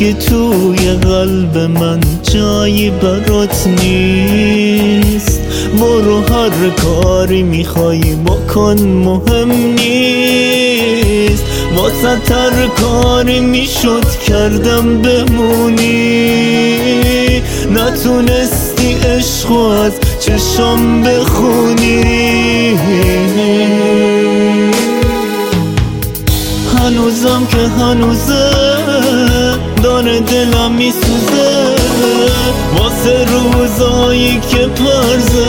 دیگه توی قلب من جایی برات نیست. برو هر کاری میخوای بکن مهم نیست. واسه هر کاری میشد کردم بمونی. نتونستی عشقو از چشم بخونی. هنوزم که هنوزه داره دلم میسوزه واسه روزایی که پرزه.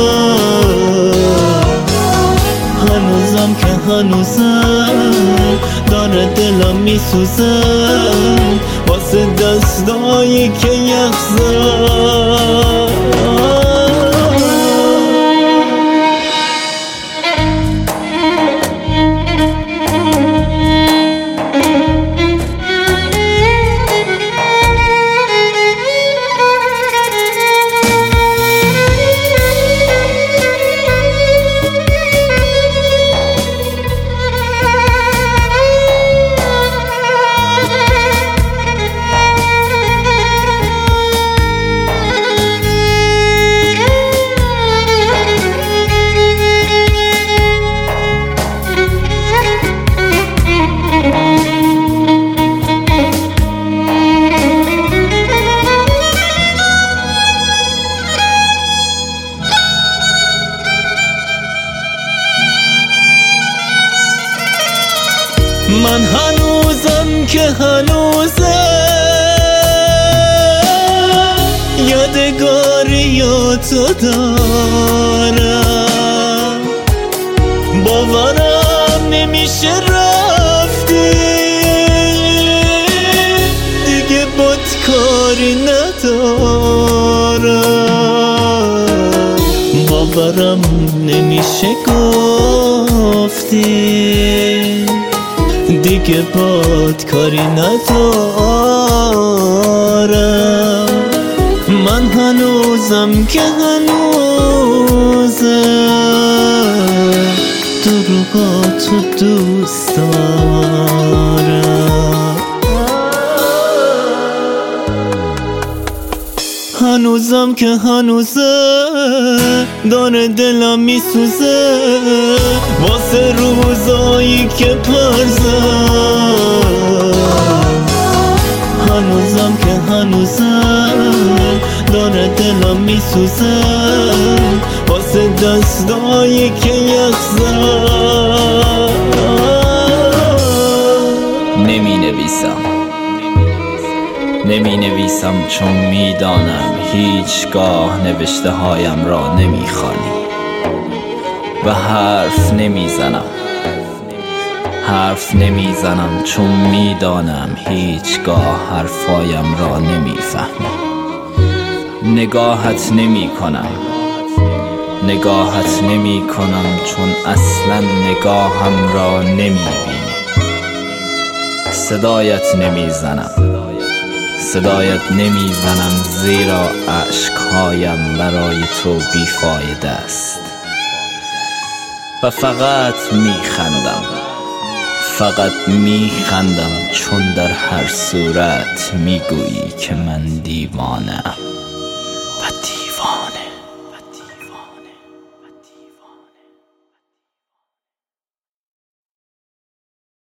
هنوزم که هنوزه داره دلم میسوزه واسه دستایی که یخزه. من هنوزم که هنوزه یادگاریاتو دارم. باورم نمیشه رفتی دیگه بات کاری ندارم. باورم نمیشه گفتی دیگه باد کاری ندارم. من هنوزم که هنوزه دروغاتو دوست دارم. هنوزم که هنوزه داره دلم میسوزه واسه روزایی که پرزه. هنوزم که هنوزه داره دلم میسوزه واسه دستایی که یخزه. نمی نویسم چون میدانم هیچگاه نوشته هایم را نمیخوانی و حرف نمیزنم چون میدانم هیچگاه حرفایم را نمیفهمی. نگاهت نمی کنم چون اصلا نگاهم را نمیبینی. صدایت نمیزنم زیرا اشکهایم برای تو بیفایده است و فقط میخندم چون در هر صورت میگویی که من دیوانه‌ام.